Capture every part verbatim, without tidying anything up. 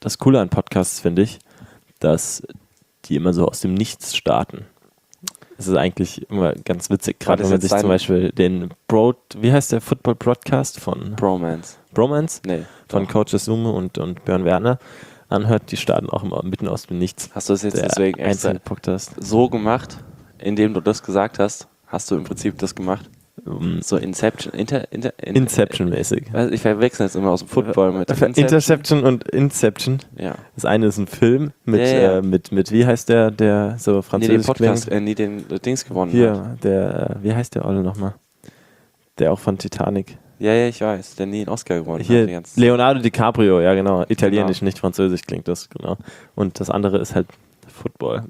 das Coole an Podcasts finde ich, dass die immer so aus dem Nichts starten. Das ist eigentlich immer ganz witzig, gerade wenn man sich zum Beispiel den Bro, wie heißt der Football-Broadcast von Bromance. Bromance? Nee. Von doch. Coaches Summe und, und Björn Werner anhört, die starten auch immer mitten aus dem Nichts. Hast du das jetzt der deswegen extra Podcast so gemacht, indem du das gesagt hast? Hast du im Prinzip das gemacht? Um, so Inception, Inter, Inter, in, Inception-mäßig. Ich verwechsel jetzt immer aus dem Football mit Interception. Interception und Inception. Ja. Das eine ist ein Film mit, ja, ja. Äh, mit, mit wie heißt der, der so französisch nee, den Podcast, äh, nie den äh, Dings gewonnen Hier, hat. der, äh, wie heißt der Olle nochmal? Der auch von Titanic. Ja, ja, ich weiß, der nie einen Oscar gewonnen Hier, hat. Leonardo DiCaprio, ja genau. Italienisch, genau. Nicht französisch klingt das, genau. Und das andere ist halt Football.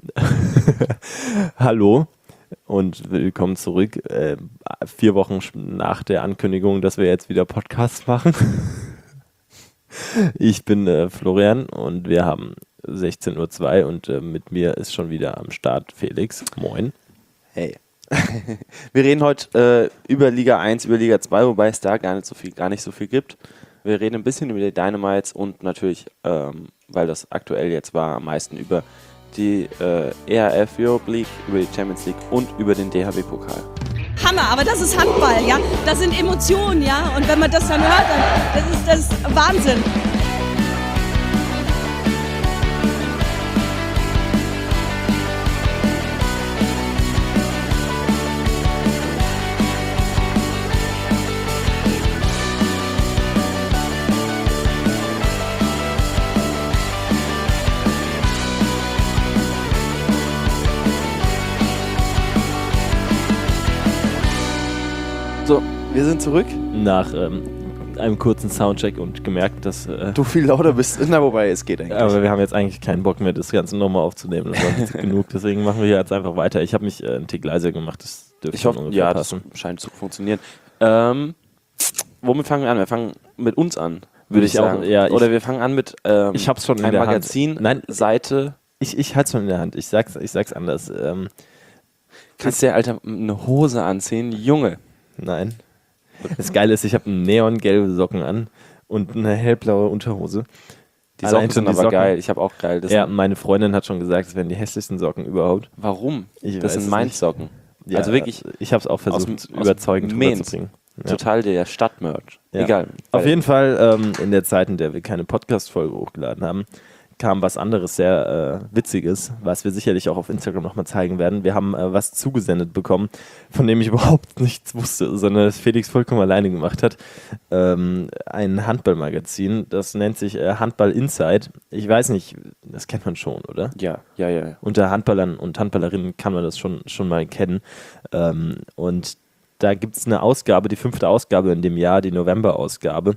Hallo und willkommen zurück. Äh, vier Wochen nach der Ankündigung, dass wir jetzt wieder Podcasts machen. Ich bin äh, Florian und wir haben sechzehn Uhr zwei und äh, mit mir ist schon wieder am Start Felix. Moin. Hey. Wir reden heute äh, über Liga eins, über Liga zwei, wobei es da gar nicht so viel, gar nicht so viel gibt. Wir reden ein bisschen über die Dynamites und natürlich, ähm, weil das aktuell jetzt war, am meisten über die äh, E H F Europe League, über die Champions League und über den D H B-Pokal. Hammer, aber das ist Handball, ja. Das sind Emotionen, ja. Und wenn man das dann hört, dann das ist das ist Wahnsinn. So, wir sind zurück. Nach ähm, einem kurzen Soundcheck und gemerkt, dass... Äh, du viel lauter bist. Na, wobei, es geht eigentlich. Aber wir haben jetzt eigentlich keinen Bock mehr, das Ganze nochmal aufzunehmen. Das war jetzt genug, deswegen machen wir hier jetzt einfach weiter. Ich habe mich äh, einen Tick leiser gemacht, das dürfte ich hoffe, ungefähr ja, passen. Das scheint zu funktionieren. Ähm, womit fangen wir an? Wir fangen mit uns an, würde, würde ich ich sagen. Auch, ja, Oder ich, wir fangen an mit ähm, ich hab's schon in einem der Magazin, Hand. Nein, Seite... Ich, ich halte es schon in der Hand. Ich sag's, ich sag's anders. Ähm, Kannst du, Alter, eine Hose anziehen? Junge. Nein. Das Geile ist, ich habe neongelbe Socken an und eine hellblaue Unterhose. Die Socken sind aber Socken. Geil. Ich habe auch geil. Das ja, meine Freundin hat schon gesagt, das wären die hässlichsten Socken überhaupt. Warum? Ich das sind meine Socken. Ja, also wirklich. Ich habe es auch versucht, aus, überzeugend rüberzubringen. Ja. Total der Stadtmerch. Ja. Egal. Auf jeden Fall, ähm, in der Zeit, in der wir keine Podcast-Folge hochgeladen haben, kam was anderes sehr äh, Witziges, was wir sicherlich auch auf Instagram nochmal zeigen werden. Wir haben äh, was zugesendet bekommen, von dem ich überhaupt nichts wusste, sondern das Felix vollkommen alleine gemacht hat. Ähm, ein Handballmagazin, das nennt sich äh, Handball Inside. Ich weiß nicht, das kennt man schon, oder? Ja, ja, ja. ja. Unter Handballern und Handballerinnen kann man das schon, schon mal kennen. Ähm, und da gibt es eine Ausgabe, die fünfte Ausgabe in dem Jahr, die November-Ausgabe.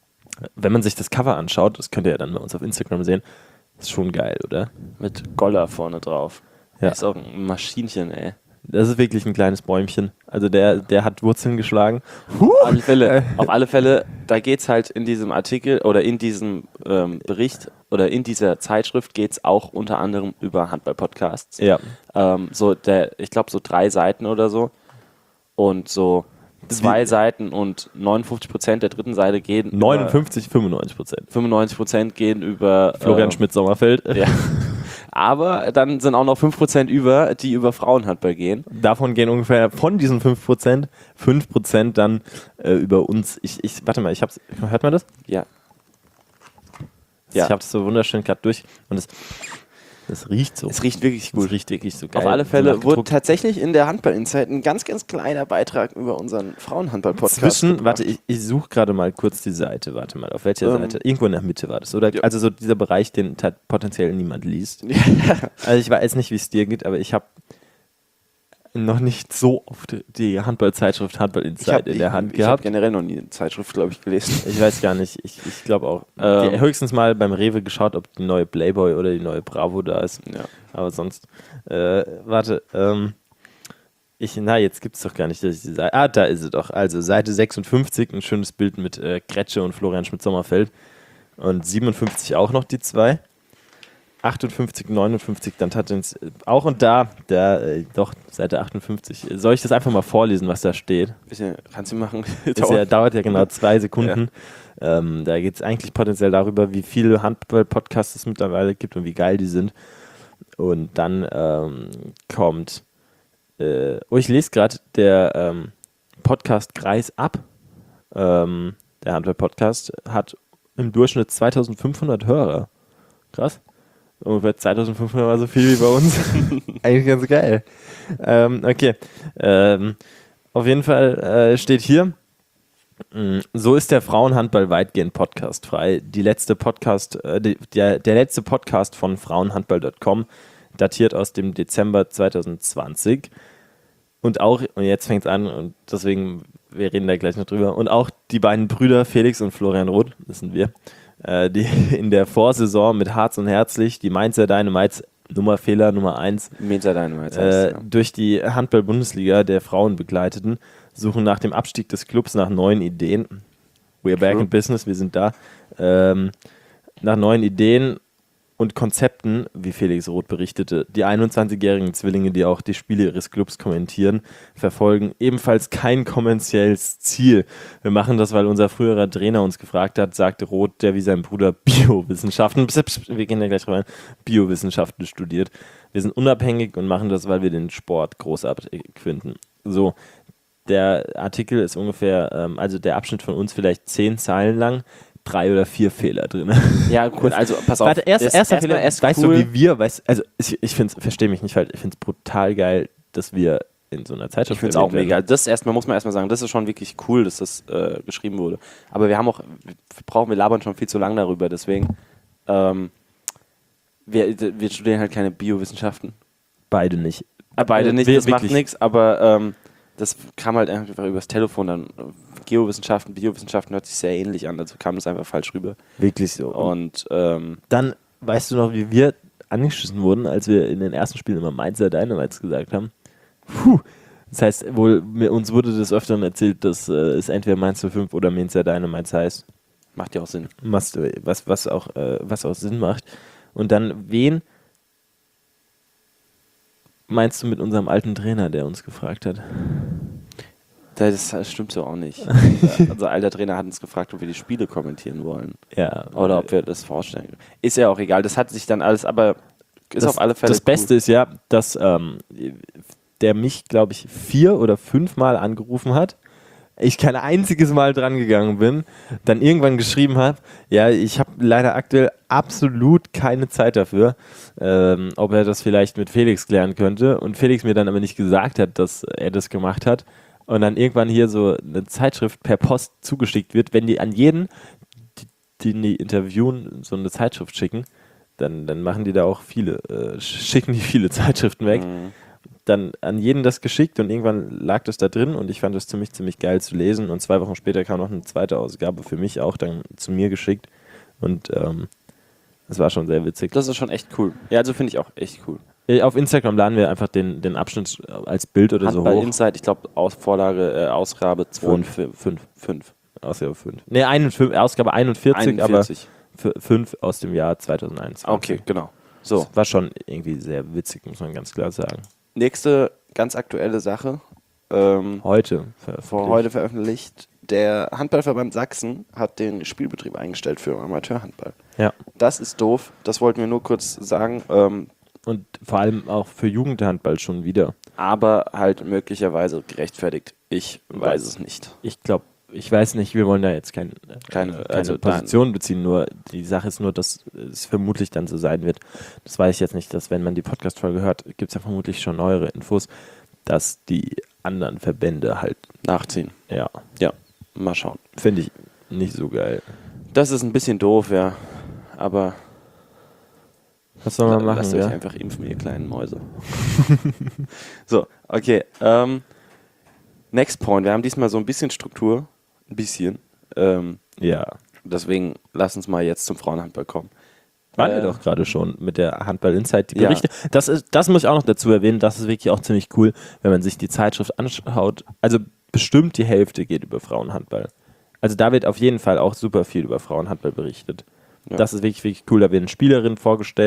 Wenn man sich das Cover anschaut, das könnt ihr ja dann bei uns auf Instagram sehen, ist schon geil, oder? Mit Goller vorne drauf. Ja. Das ist auch ein Maschinchen, ey. Das ist wirklich ein kleines Bäumchen. Also der, der hat Wurzeln geschlagen. Huh. Auf alle Fälle, auf alle Fälle, da geht es halt in diesem Artikel oder in diesem ähm, Bericht oder in dieser Zeitschrift geht es auch unter anderem über Handball-Podcasts. Ja. Ähm, so der, ich glaube so drei Seiten oder so. Und so zwei Wie? Seiten und neunundfünfzig Prozent der dritten Seite gehen neunundfünfzig, fünfundneunzig Prozent. fünfundneunzig Prozent gehen über Florian äh, Schmidt-Sommerfeld. Ja. Aber dann sind auch noch fünf Prozent über, die über Frauenhandball gehen. Davon gehen ungefähr von diesen fünf Prozent, fünf Prozent dann äh, über uns. Ich, ich, warte mal, ich hab's, hört man das? Ja. ja. Ich hab's so wunderschön gerade durch und es Das riecht so. Es riecht wirklich gut. Es riecht wirklich so geil. Auf alle Fälle so wurde tatsächlich in der Handball-Insight ein ganz, ganz kleiner Beitrag über unseren Frauenhandball-Podcast. Zwischen, warte, ich, ich suche gerade mal kurz die Seite. Warte mal, auf welcher ähm, Seite? Irgendwo in der Mitte war das, oder? Ja. Also so dieser Bereich, den t- potenziell niemand liest. Also ich weiß nicht, wie es dir geht, aber ich habe noch nicht so oft die Handball-Zeitschrift Handball Insight in der Hand ich, gehabt. Ich habe generell noch nie eine Zeitschrift, glaube ich, gelesen. Ich weiß gar nicht. Ich, ich glaube auch. Ähm, höchstens mal beim Rewe geschaut, ob die neue Playboy oder die neue Bravo da ist. Ja. Aber sonst, äh, warte, ähm, ich, na, jetzt gibt es doch gar nicht, dass ich die Seite, ah, da ist sie doch. Also Seite sechsundfünfzig, ein schönes Bild mit äh, Kretsche und Florian Schmidt-Sommerfeld und siebenundfünfzig auch noch die zwei. achtundfünfzig, neunundfünfzig, dann tatsächlich auch und da, der, äh, doch, Seite achtundfünfzig. Soll ich das einfach mal vorlesen, was da steht? Bisschen, kannst du machen? Das ja, dauert ja genau zwei Sekunden. Ja. Ähm, da geht es eigentlich potenziell darüber, wie viele Handball-Podcasts es mittlerweile gibt und wie geil die sind. Und dann ähm, kommt, äh, oh, ich lese gerade, der ähm, Podcast Kreis ab, ähm, der Handball-Podcast, hat im Durchschnitt zweitausendfünfhundert Hörer. Krass. Ungefähr zweitausendfünfhundert war so viel wie bei uns. Eigentlich ganz geil. Ähm, okay. Ähm, auf jeden Fall äh, steht hier, mh, so ist der Frauenhandball weitgehend podcastfrei. Die letzte Podcast, äh, die, der, der letzte Podcast von frauenhandball punkt com datiert aus dem Dezember zweitausendzwanzig. Und auch, und jetzt fängt es an, und deswegen, wir reden da gleich noch drüber, und auch die beiden Brüder Felix und Florian Roth, das sind wir, äh, die in der Vorsaison mit Harz und Herzlich die Mainzer Dynamites Nummerfehler Nummer eins Mainzer Dynamites äh, heißt, ja. durch die Handball-Bundesliga der Frauen begleiteten, suchen nach dem Abstieg des Clubs nach neuen Ideen. We're back True. in business, wir sind da. Ähm, nach neuen Ideen und Konzepten, wie Felix Roth berichtete. Die einundzwanzigjährigen Zwillinge, die auch die Spiele ihres Clubs kommentieren, verfolgen ebenfalls kein kommerzielles Ziel. Wir machen das, weil unser früherer Trainer uns gefragt hat, sagte Roth, der wie sein Bruder Biowissenschaften, wir gehen da gleich rein, Biowissenschaften studiert. Wir sind unabhängig und machen das, weil wir den Sport großartig finden. So, der Artikel ist ungefähr, ähm, also der Abschnitt von uns vielleicht zehn Zeilen lang, drei oder vier Fehler drin. Ja, cool, also pass auf. Warte, erst, Das erster erstmal Fehler, erst weißt cool. du, wie wir, weißt, also ich, ich finde es, verstehe mich nicht falsch, ich finde es brutal geil, dass wir in so einer Zeitschrift Ich finde es auch erwähnt mega. werden. Das erstmal muss man erstmal sagen, das ist schon wirklich cool, dass das äh, geschrieben wurde. Aber wir haben auch, wir brauchen, wir labern schon viel zu lange darüber, deswegen, ähm, wir, wir studieren halt keine Biowissenschaften. Beide nicht. Äh, beide nicht, Wir- das macht wirklich. nichts, aber ähm, das kam halt einfach übers Telefon dann. Geowissenschaften, Biowissenschaften hört sich sehr ähnlich an, also kam das einfach falsch rüber. Wirklich so. Und ähm, Dann, weißt du noch, wie wir angeschissen wurden, als wir in den ersten Spielen immer Mainzer Dynamites gesagt haben? Puh. Das heißt, wohl, mir, uns wurde des Öfteren erzählt, dass äh, es entweder Mainz null fünf oder Mainzer Dynamites heißt. macht ja auch Sinn. Must, was, was, auch, äh, was auch Sinn macht. Und dann, wen meinst du mit unserem alten Trainer, der uns gefragt hat? Das, das stimmt so auch nicht. Unser alter Trainer hat uns gefragt, ob wir die Spiele kommentieren wollen. Ja. Oder ob wir das vorstellen. Ist ja auch egal, das hat sich dann alles, aber ist das, auf alle Fälle Das Beste ist ja, dass ähm, der mich, glaube ich, vier oder fünfmal angerufen hat, ich kein einziges Mal dran gegangen bin, dann irgendwann geschrieben habe, ja, ich habe leider aktuell absolut keine Zeit dafür, ähm, ob er das vielleicht mit Felix klären könnte, und Felix mir dann aber nicht gesagt hat, dass er das gemacht hat, und dann irgendwann hier so eine Zeitschrift per Post zugeschickt wird, wenn die an jeden, die, die interviewen, so eine Zeitschrift schicken, dann, dann machen die da auch viele, äh, schicken die viele Zeitschriften weg. Mhm. Dann an jeden das geschickt und irgendwann lag das da drin und ich fand das ziemlich, ziemlich geil zu lesen, und zwei Wochen später kam noch eine zweite Ausgabe für mich auch dann zu mir geschickt, und ähm, das war schon sehr witzig. Das ist schon echt cool. Ja, also finde ich auch echt cool. Auf Instagram laden wir einfach den, den Abschnitt als Bild oder so Handball hoch. Insight, ich glaube, aus Vorlage, äh, Ausgabe zwei und fünf. fünf. Ausgabe fünf. Ne, einundvierzig, Ausgabe einundvierzig, einundvierzig. aber fünf aus dem Jahr zweitausendeins. Okay, genau. So, Das war schon irgendwie sehr witzig, muss man ganz klar sagen. nächste ganz aktuelle Sache. Ähm, Heute. vor heute veröffentlicht. Der Handballverband Sachsen hat den Spielbetrieb eingestellt für Amateurhandball. Ja. Das ist doof. Das wollten wir nur kurz sagen. Ähm, Und vor allem auch für Jugendhandball schon wieder. aber halt möglicherweise gerechtfertigt. Ich weiß es nicht. Ich glaube, ich weiß nicht, wir wollen da jetzt kein, Keine- keine, also Position beziehen, nur die Sache ist nur, dass es vermutlich dann so sein wird. Das weiß ich jetzt nicht, dass wenn man die Podcast-Folge hört, gibt es ja vermutlich schon neuere Infos, dass die anderen Verbände halt, Nachziehen. ja, Ja, mal schauen. finde ich nicht so geil. Das ist ein bisschen doof, ja. Aber Was soll man machen, lasst euch ja? einfach impfen, ihr kleinen Mäuse. So, okay. Ähm, next point. Wir haben diesmal so ein bisschen Struktur. Ein bisschen. Ähm, Ja. deswegen lass uns mal jetzt zum Frauenhandball kommen. Waren Äh, wir doch gerade schon mit der Handball Insight, die Ja. Berichte. Das, ist, das muss ich auch noch dazu erwähnen, das ist wirklich auch ziemlich cool, wenn man sich die Zeitschrift anschaut. Also bestimmt die Hälfte geht über Frauenhandball. Also da wird auf jeden Fall auch super viel über Frauenhandball berichtet. Ja. Das ist wirklich, wirklich cool. Da werden Spielerinnen vorgestellt,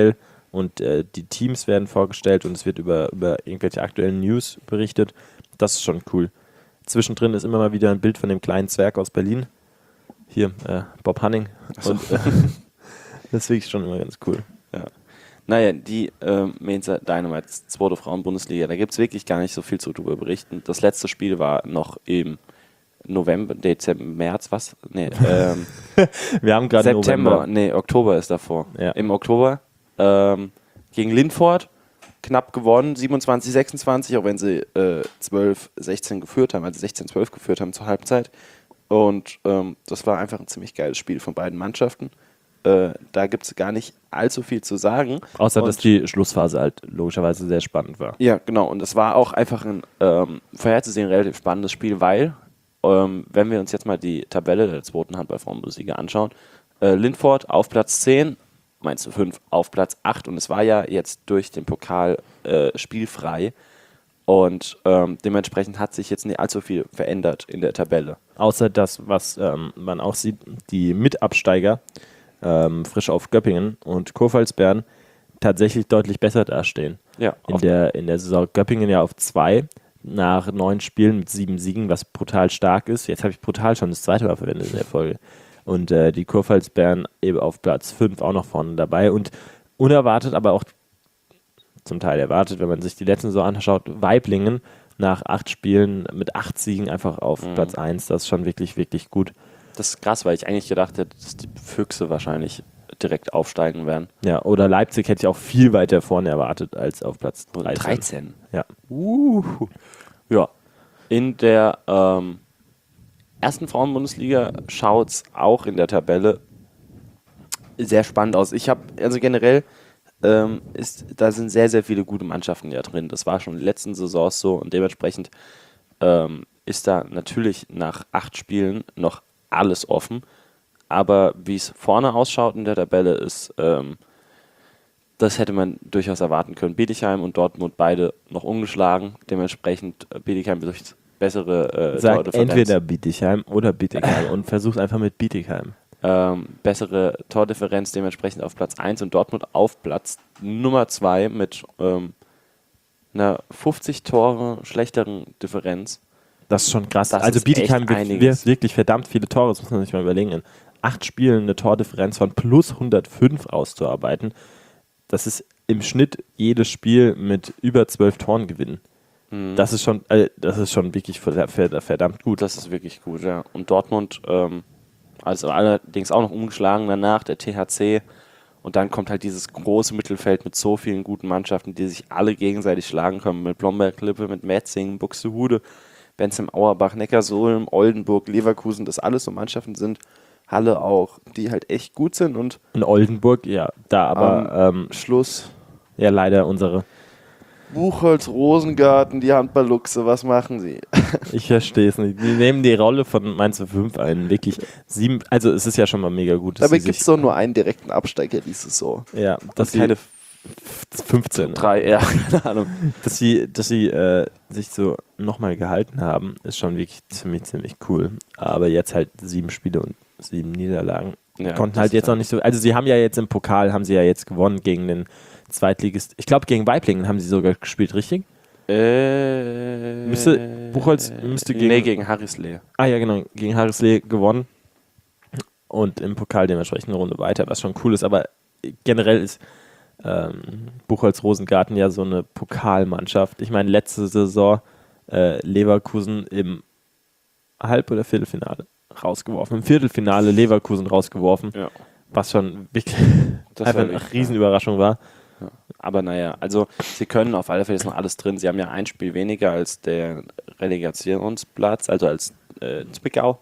und äh, die Teams werden vorgestellt und es wird über, über irgendwelche aktuellen News berichtet. Das ist schon cool. Zwischendrin ist immer mal wieder ein Bild von dem kleinen Zwerg aus Berlin. Hier, äh, Bob Hanning. So. Und, äh, das ist wirklich schon immer ganz cool. Ja. Naja, die äh, Mainzer Dynamite, zweite Frauen-Bundesliga, da gibt es wirklich gar nicht so viel zu drüber berichten. Das letzte Spiel war noch im November, Dezember, März, was? Nee, ähm, Wir haben gerade September, November. nee, Oktober ist davor. Ja. Im Oktober ähm, gegen Lindford, knapp gewonnen, siebenundzwanzig sechsundzwanzig, auch wenn sie äh, zwölf sechzehn geführt haben, also sechzehn zwölf geführt haben zur Halbzeit. Und ähm, das war einfach ein ziemlich geiles Spiel von beiden Mannschaften. Äh, da gibt es gar nicht allzu viel zu sagen. Außer, und dass die Schlussphase halt logischerweise sehr spannend war. Ja, genau. Und es war auch einfach ein ähm, vorherzusehen relativ spannendes Spiel, weil, ähm, wenn wir uns jetzt mal die Tabelle der zweiten Handball-Frauen-Bundesliga anschauen, äh, Lindford auf Platz zehn, Mainz null fünf auf Platz acht und es war ja jetzt durch den Pokal äh, spielfrei und ähm, dementsprechend hat sich jetzt nicht allzu viel verändert in der Tabelle. Außer das, was ähm, man auch sieht, die Mitabsteiger, ähm, frisch auf Göppingen und Kurpfalzbern, tatsächlich deutlich besser dastehen. Ja, In der, in der Saison Göppingen ja auf zwei, nach neun Spielen mit sieben Siegen, was brutal stark ist. Jetzt habe ich brutal schon das zweite Mal verwendet in der Folge. Und äh, die Kurpfalzbären eben auf Platz fünf auch noch vorne dabei. Und unerwartet, aber auch zum Teil erwartet, wenn man sich die letzten Saison anschaut, Waiblingen nach acht Spielen mit acht Siegen einfach auf Mhm. Platz eins. Das ist schon wirklich, wirklich gut. Das ist krass, weil ich eigentlich gedacht hätte, dass die Füchse wahrscheinlich direkt aufsteigen werden. Ja, oder Leipzig hätte ich auch viel weiter vorne erwartet als auf Platz dreizehn. dreizehn. Ja. Uh. Ja. In der ähm, ersten Frauen-Bundesliga schaut es auch in der Tabelle sehr spannend aus. Ich habe, also generell, ähm, ist, da sind sehr, sehr viele gute Mannschaften ja drin. Das war schon in den letzten Saisons so und dementsprechend ähm, ist da natürlich nach acht Spielen noch alles offen. Aber wie es vorne ausschaut in der Tabelle ist, ähm, das hätte man durchaus erwarten können. Bietigheim und Dortmund beide noch ungeschlagen. Dementsprechend äh, Bietigheim durch bessere äh, Sag Tordifferenz. entweder Bietigheim oder Bietigheim und versuch's einfach mit Bietigheim. Ähm, bessere Tordifferenz dementsprechend auf Platz eins und Dortmund auf Platz Nummer zwei mit ähm, einer fünfzig Tore schlechteren Differenz. Das ist schon krass. Das also ist Bietigheim echt wird, einiges. wird wirklich verdammt viele Tore, das muss man sich mal überlegen. In acht Spielen eine Tordifferenz von plus hundertfünf auszuarbeiten, das ist im Schnitt jedes Spiel mit über zwölf Toren gewinnen. Mhm. Das ist schon, äh, das ist schon wirklich verdammt gut. Das ist wirklich gut, ja. Und Dortmund, ähm, also allerdings auch noch umgeschlagen danach, der T H C. Und dann kommt halt dieses große Mittelfeld mit so vielen guten Mannschaften, die sich alle gegenseitig schlagen können. Mit Blomberg-Lippe, mit Metzingen, Buxtehude, Benzem Auerbach, Neckarsulm, Oldenburg, Leverkusen, das alles so Mannschaften sind. Halle auch, die halt echt gut sind und In Oldenburg, ja, da aber ähm, Schluss. ja leider unsere. Buchholz, Rosengarten, die Handballluchse, was machen sie? Ich verstehe es nicht. Die nehmen die Rolle von Mainz null fünf ein. Wirklich sieben, also es ist ja schon mal mega gut. dass Dabei sie gibt es sich- doch nur einen direkten Absteiger diese Saison. ja, dass Und keine sie fünfzehn. drei, ja, keine Ahnung. Dass sie, dass sie äh, sich so nochmal gehalten haben, ist schon wirklich ziemlich, ziemlich cool. Aber jetzt halt sieben Spiele und sieben Niederlagen. Ja, Konnten das halt ist jetzt halt- noch nicht so. Also sie haben ja jetzt im Pokal, haben sie ja jetzt gewonnen gegen den Zweitligist. Ich glaube, gegen Waiblingen haben sie sogar gespielt, richtig? Äh, Müsste- Buchholz müsste gegen- Nee, gegen Harrislee. Ah ja, genau, gegen Harrislee gewonnen. Und im Pokal dementsprechend eine Runde weiter, was schon cool ist. Aber generell ist ähm, Buchholz-Rosengarten ja so eine Pokalmannschaft. Ich meine, letzte Saison äh, Leverkusen im Halb- oder Viertelfinale rausgeworfen. Im Viertelfinale Leverkusen rausgeworfen, Ja. was schon wirklich Das einfach war eine wirklich, Riesenüberraschung war. Aber naja, also sie können auf alle Fälle ist noch alles drin. Sie haben ja ein Spiel weniger als der Relegationsplatz, also als äh, Zwickau.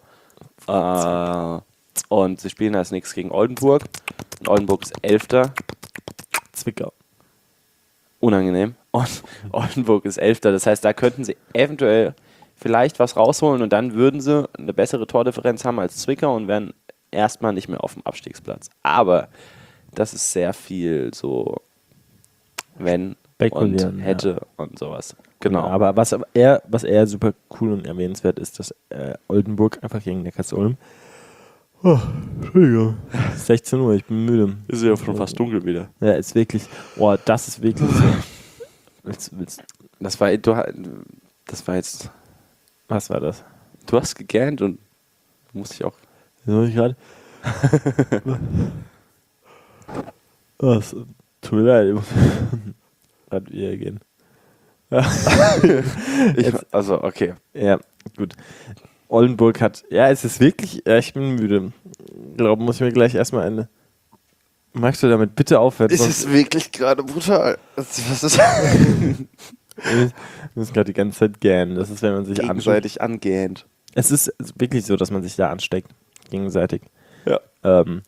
Äh, und sie spielen als nächstes gegen Oldenburg. Und Oldenburg ist Elfter. Zwickau. Unangenehm. Und Oldenburg ist Elfter. Das heißt, da könnten sie eventuell vielleicht was rausholen und dann würden sie eine bessere Tordifferenz haben als Zwickau und wären erstmal nicht mehr auf dem Abstiegsplatz. Aber das ist sehr viel so wenn Spekulieren, und ja. hätte und sowas. Genau. Aber was aber eher, was eher super cool und erwähnenswert ist, dass äh, Oldenburg einfach gegen Neckarsulm Oh, Entschuldigung. sechzehn Uhr, ich bin müde. Ist ja schon fast dunkel wieder. Ja, ist wirklich, oh, das ist wirklich so. Willst, willst, Das war, du, das war jetzt, was war das? du hast gegähnt und musste ich auch. Soll ich gerade? Oh, es tut mir leid, ich muss gerade wieder gehen. Ich, also, okay. Ja, gut. Oldenburg hat, ja, es ist wirklich, ja, ich bin müde. Ich glaube, muss ich mir gleich erstmal eine. Magst du damit bitte aufhören? Es ist wirklich gerade brutal. Was ist Wir müssen gerade die ganze Zeit gähnen. Das ist, wenn man sich ansteckt. gegenseitig angehend? Es ist wirklich so, dass man sich da ansteckt. Gegenseitig. Ja. Ähm,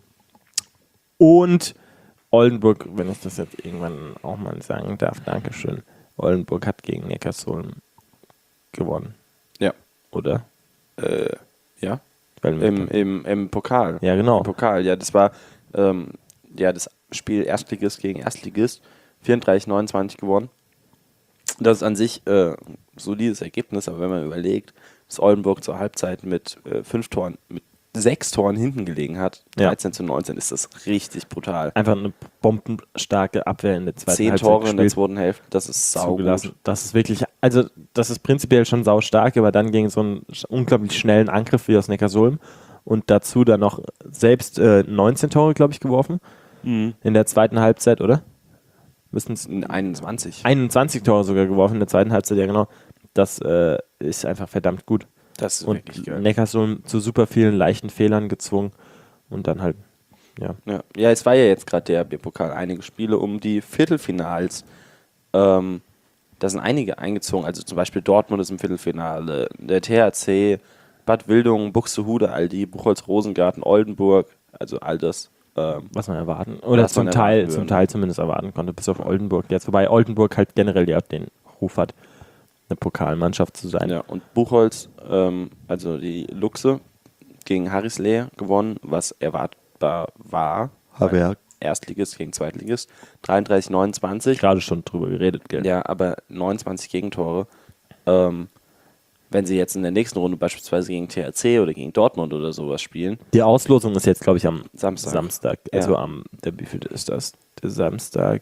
und Oldenburg, wenn ich das jetzt irgendwann auch mal sagen darf, Dankeschön. Oldenburg hat gegen Neckarsulm gewonnen. Ja. Oder? Äh, ja. Weil Im, im, Im Pokal. ja, genau. Im Pokal, ja, das war ähm, ja, das Spiel Erstligist gegen Erstligist. vierunddreißig neunundzwanzig gewonnen. Das ist an sich äh, ein solides Ergebnis, aber wenn man überlegt, dass Oldenburg zur Halbzeit mit äh, fünf Toren, mit sechs Toren hinten gelegen hat, Ja. dreizehn zu neunzehn, ist das richtig brutal. Einfach eine bombenstarke Abwehr in der zweiten Zehn Halbzeit Tore in der gespielt, zweiten Hälfte, das ist sau zugelassen. gut. Das ist wirklich, also das ist prinzipiell schon sau stark, aber dann gegen so einen sch- unglaublich schnellen Angriff wie aus Neckarsulm und dazu dann noch selbst äh, neunzehn Tore, glaube ich, geworfen Mhm. in der zweiten Halbzeit, oder? Müssen es einundzwanzig. einundzwanzig Tore sogar geworfen in der zweiten Halbzeit, ja genau. Das äh, ist einfach verdammt gut. Das ist Und wirklich geil. Neckarsulm zu super vielen leichten Fehlern gezwungen und dann halt, ja. Ja, ja, es war ja jetzt gerade der B-Pokal, einige Spiele um die Viertelfinals. Ähm, da sind einige eingezogen, also zum Beispiel Dortmund ist im Viertelfinale, der T H C, Bad Wildungen, Buxtehude, Aldi, Buchholz-Rosengarten, Oldenburg, also all das. Ähm, Was man erwarten, oder Was man zum Teil, erwarten zum würde. Teil zumindest erwarten konnte, bis auf Oldenburg jetzt. Wobei Oldenburg halt generell ja den Ruf hat, eine Pokalmannschaft zu sein. ja, und Buchholz, ähm, also die Luchse, gegen Harrisley gewonnen, was erwartbar war. Haberg. Erstligist gegen Zweitligist, dreiunddreißig neunundzwanzig. Gerade schon drüber geredet, gell? Ja, aber neunundzwanzig Gegentore. Ähm, wenn sie jetzt in der nächsten Runde beispielsweise gegen T H C oder gegen Dortmund oder sowas spielen, Die Auslosung ist jetzt, glaube ich, am Samstag. Samstag. Ja. Also am, der wievielte ist das? Der Samstag.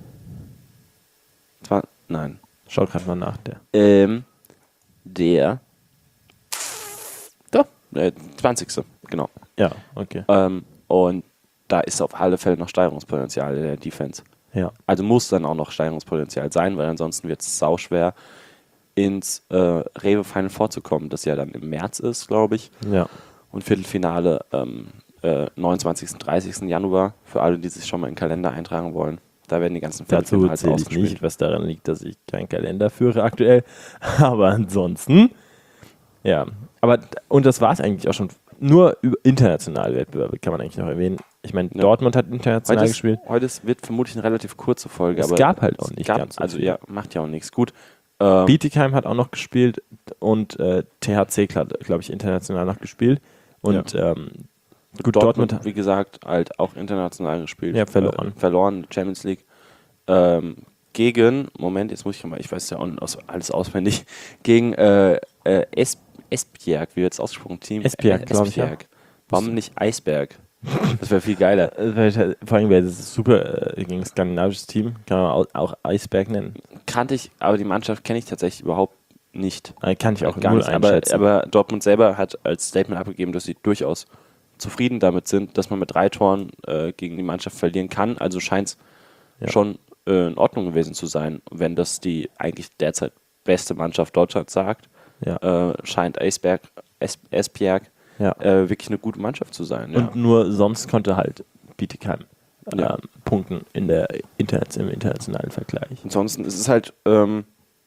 zwar, nein, Schau gerade mal nach. Der. ähm, der, da, äh, zwanzigste genau. Ja, okay. Ähm, und da ist auf alle Fälle noch Steigerungspotenzial in der Defense. Ja. Also muss dann auch noch Steigerungspotenzial sein, weil ansonsten wird es sauschwer, ins äh, Rewe Final vorzukommen, das ja dann im März ist, glaube ich. Ja. Und Viertelfinale ähm, äh, neunundzwanzigsten dreißigsten Januar, für alle, die sich schon mal in den Kalender eintragen wollen. Da werden die ganzen Dazu Viertelfinals zähle ich ausgespielt. nicht, was daran liegt, dass ich keinen Kalender führe aktuell. Aber ansonsten, ja. Aber, und das war es eigentlich auch schon. Nur über internationale Wettbewerbe kann man eigentlich noch erwähnen. Ich meine, Ja. Dortmund hat international Heute, ist, gespielt. heute ist, wird vermutlich eine relativ kurze Folge. Es aber gab halt auch es nicht gab, ganz so Also viel. ja, macht ja auch nichts. Gut. Ähm, Bietigheim hat auch noch gespielt und äh, T H C, glaube ich, international noch gespielt. Und ähm, gut, Dortmund, Dortmund, wie gesagt, halt auch international gespielt. Ja, verloren. Äh, verloren, Champions League. Ähm, gegen, Moment, jetzt muss ich mal, ich weiß ja auch nicht aus, alles auswendig, gegen äh, äh, es, Esbjerg, wie wird es ausgesprochen? Team Esbjerg, Äh, glaub ich, ja. Esbjerg. Warum nicht Eisberg? Das wäre viel geiler. äh, weil halt- vor allem wäre das super äh, gegen ein skandinavisches Team, kann man auch, auch Eisberg nennen. Kannte ich, aber die Mannschaft kenne ich tatsächlich überhaupt nicht. Äh, kann ich auch Gar null nicht. Aber, einschätzen. aber Dortmund selber hat als Statement abgegeben, dass sie durchaus zufrieden damit sind, dass man mit drei Toren äh, gegen die Mannschaft verlieren kann. Also scheint es Ja. schon äh, in Ordnung gewesen zu sein, wenn das die eigentlich derzeit beste Mannschaft Deutschlands sagt. ja. Äh, scheint Eisberg, es, Esbjerg ja. äh, wirklich eine gute Mannschaft zu sein. Ja. Und nur sonst konnte halt Bietigheim Ja. ähm, punkten in der Internet, im internationalen Vergleich. Ansonsten ist es halt ähm,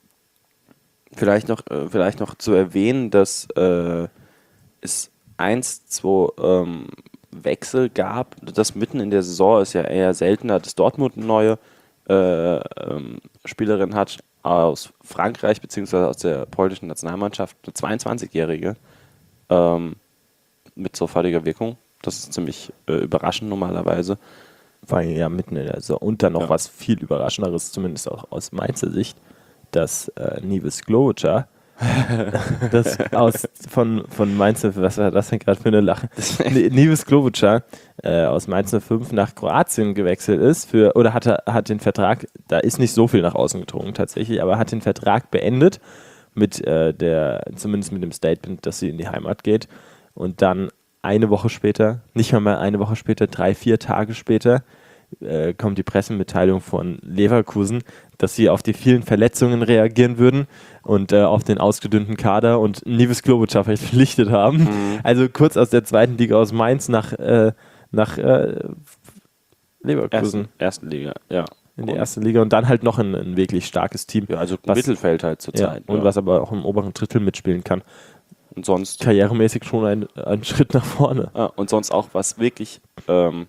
vielleicht, noch, äh, vielleicht noch zu erwähnen, dass äh, es eins, zwei ähm, Wechsel gab. Das mitten in der Saison ist ja eher seltener, dass Dortmund eine neue äh, ähm, Spielerin hat aus Frankreich beziehungsweise aus der polnischen Nationalmannschaft, eine zweiundzwanzigjährige ähm, mit sofortiger Wirkung. Das ist ziemlich äh, überraschend normalerweise. War ja mitten in der Saison. Und dann noch Ja. was viel Überraschenderes, zumindest auch aus Mainzer Sicht, dass äh, Nives Glovica das aus von, von Mainz, was war das denn gerade für eine Lache? Nives Klobuchar äh, aus Mainz null fünf nach Kroatien gewechselt ist für, oder hat, er, hat den Vertrag, da ist nicht so viel nach außen gedrungen tatsächlich, aber hat den Vertrag beendet mit äh, der, zumindest mit dem Statement, dass sie in die Heimat geht und dann eine Woche später, nicht mal mal eine Woche später, drei, vier Tage später äh, kommt die Pressemitteilung von Leverkusen, dass sie auf die vielen Verletzungen reagieren würden und äh, auf den ausgedünnten Kader und Nives Klobuchar verpflichtet haben. Mhm. Also kurz aus der zweiten Liga aus Mainz nach, äh, nach äh, Leverkusen. Ersten, ersten Liga, ja. In die erste Liga und dann halt noch ein, ein wirklich starkes Team. Ja, also was, Mittelfeld halt zurzeit. Ja, und ja. was aber auch im oberen Drittel mitspielen kann. Und sonst karrieremäßig schon ein, ein Schritt nach vorne. Ah, und sonst auch was wirklich, ähm,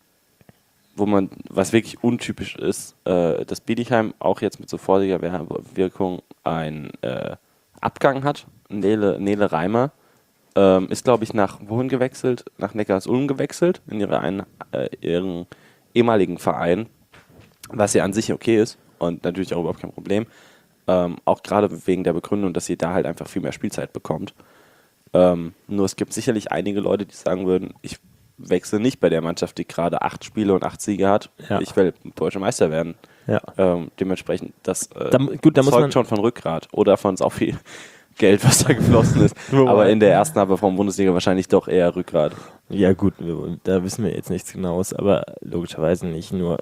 wo man, was wirklich untypisch ist, äh, dass Bietigheim auch jetzt mit sofortiger Wirkung einen äh, Abgang hat. Nele, Nele Reimer ähm, ist, glaube ich, nach wohin gewechselt? Nach Neckarsulm gewechselt, in ihre einen, äh, ihren ehemaligen Verein, was ja an sich okay ist und natürlich auch überhaupt kein Problem. Ähm, auch gerade wegen der Begründung, dass sie da halt einfach viel mehr Spielzeit bekommt. Ähm, nur es gibt sicherlich einige Leute, die sagen würden, ich wechsle nicht bei der Mannschaft, die gerade acht Spiele und acht Siege hat. Ja. Ich will deutscher Meister werden. Ja. Ähm, dementsprechend, das äh, da, gut, da muss zeugt man schon von Rückgrat oder von auch viel Geld, was da geflossen ist. Aber in der ersten Halbzeit von Bundesliga wahrscheinlich doch eher Rückgrat. Ja gut, da wissen wir jetzt nichts Genaues, aber logischerweise nicht. Nur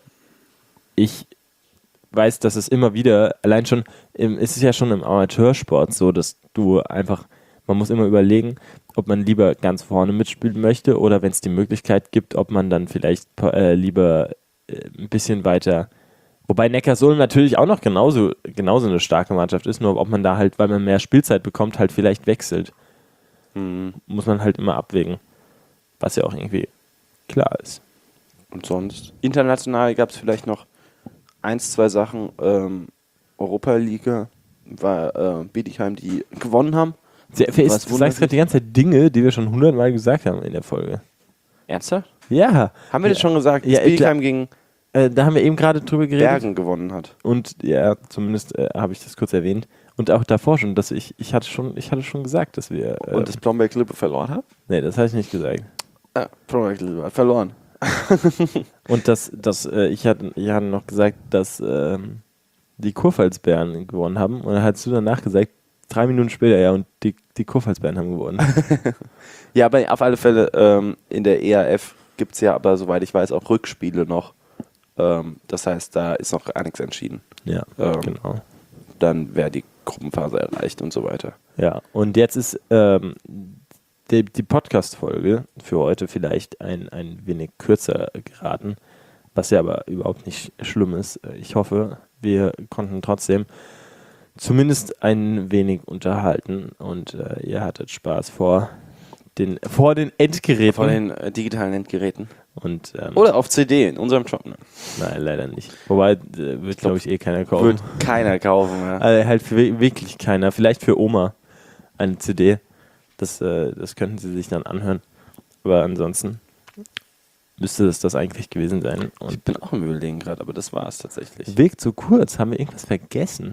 ich weiß, dass es immer wieder, allein schon, im, es ist ja schon im Amateursport so, dass du einfach, man muss immer überlegen, ob man lieber ganz vorne mitspielen möchte oder wenn es die Möglichkeit gibt, ob man dann vielleicht äh, lieber äh, ein bisschen weiter, wobei Neckarsulm natürlich auch noch genauso, genauso eine starke Mannschaft ist, nur ob man da halt, weil man mehr Spielzeit bekommt, halt vielleicht wechselt. Mhm. Muss man halt immer abwägen, was ja auch irgendwie klar ist. Und sonst, international gab es vielleicht noch eins, zwei Sachen, ähm, Europa-Liga war äh, Bietigheim, die gewonnen haben. Sehr, ist, du sagst gerade die ganze Zeit Dinge, die wir schon hundertmal gesagt haben in der Folge. Ernsthaft? Ja. Haben wir ja. das schon gesagt, dass ja, Bietigheim klar. gegen äh, da haben wir eben gerade drüber geredet. Bergen gewonnen hat. Und ja, zumindest äh, habe ich das kurz erwähnt. Und auch davor schon, dass ich, ich hatte schon, ich hatte schon gesagt, dass wir... Äh, Und das Blomberg-Lippe verloren hat? Nee, das habe ich nicht gesagt. Ah, Blomberg-Lippe hat verloren. Und dass, dass äh, ich, hatte, ich hatte noch gesagt, dass ähm, die Kurpfalzbären gewonnen haben. Und dann hast du danach gesagt, drei Minuten später, ja, und die, die Kurpfalzbären haben gewonnen. Ja, aber auf alle Fälle ähm, in der E A F gibt es ja aber, soweit ich weiß, auch Rückspiele noch. Ähm, das heißt, da ist noch gar nichts entschieden. Ja, ähm, genau. Dann wäre die Gruppenphase erreicht und so weiter. Ja, und jetzt ist ähm, die, die Podcast-Folge für heute vielleicht ein, ein wenig kürzer geraten, was ja aber überhaupt nicht schlimm ist. Ich hoffe, wir konnten trotzdem zumindest ein wenig unterhalten und äh, ihr hattet Spaß vor den, vor den Endgeräten. Vor den äh, digitalen Endgeräten. Und, ähm, Oder auf C D in unserem Shop. Ne? Nein, leider nicht. Wobei, äh, wird glaube ich eh keiner kaufen. Wird keiner kaufen, ja. Also halt für, wirklich keiner. Vielleicht für Oma eine C D. Das, äh, das könnten sie sich dann anhören. Aber ansonsten müsste das das eigentlich gewesen sein. Und ich bin auch im Überlegen gerade, aber das war es tatsächlich. Weg zu kurz. Haben wir irgendwas vergessen?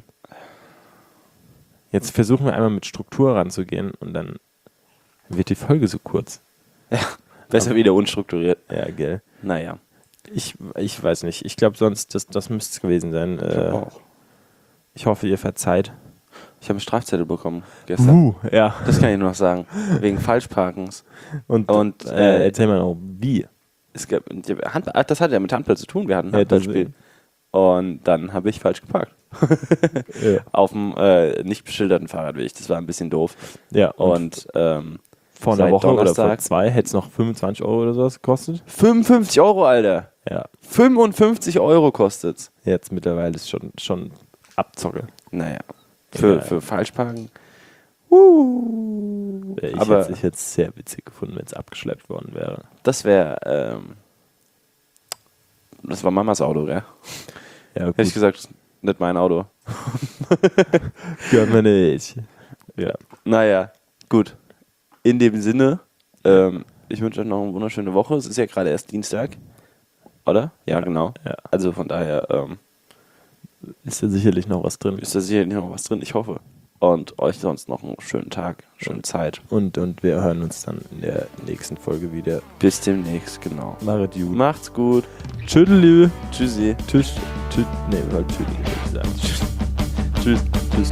Jetzt versuchen wir einmal mit Struktur ranzugehen und dann wird die Folge so kurz. Ja, besser aber wieder unstrukturiert. Ja, gell. Naja. Ich, ich weiß nicht. Ich glaube sonst, das, das müsste es gewesen sein. Ich, äh, auch. Ich hoffe, ihr verzeiht. Ich habe einen Strafzettel bekommen gestern. Uh, ja. Das kann ich nur noch sagen. Wegen Falschparkens. Und, und äh, erzähl mal noch, wie? Es gab, Handball, das hatte ja mit Handball zu tun. Wir hatten ein Ja, Handballspiel. Und dann habe ich falsch geparkt. Ja. Auf dem äh, nicht beschilderten Fahrradweg. Das war ein bisschen doof. Ja. Und ähm, vor einer Woche oder vor zwei hätte es noch fünfundzwanzig Euro oder sowas gekostet. fünfundfünfzig Euro, Alter. Ja. fünfundfünfzig Euro kostet's. Jetzt mittlerweile ist schon, schon Abzocke. Naja. Für, ja. für Falschparken. Uh. Ich Aber hätte es jetzt sehr witzig gefunden, wenn es abgeschleppt worden wäre. Das wäre, ähm, das war Mamas Auto, gell? Ja, gut. Hätte ich gesagt, nicht mein Auto. Können wir nicht. Ja. Naja, gut. In dem Sinne, ähm, ich wünsche euch noch eine wunderschöne Woche. Es ist ja gerade erst Dienstag, oder? Ja, genau. Ja. Also von daher ähm, ist da sicherlich noch was drin. Ist da sicherlich noch was drin, ich hoffe. und euch sonst noch einen schönen Tag, schöne Zeit. Und, und wir hören uns dann in der nächsten Folge wieder. Bis demnächst, genau. Macht gut. Macht's gut. Tschüdelü. Tschüssi. Tschüss. Tschüss. Nee, wir wollen Tschüdelü sagen. Tschüss. Tschüss.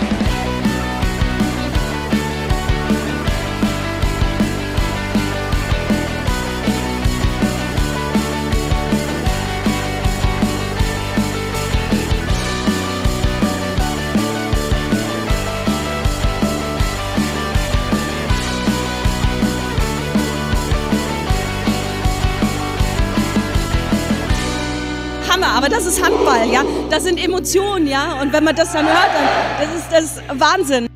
Aber das ist Handball, ja. Das sind Emotionen, ja. Und wenn man das dann hört, dann das ist das ist Wahnsinn.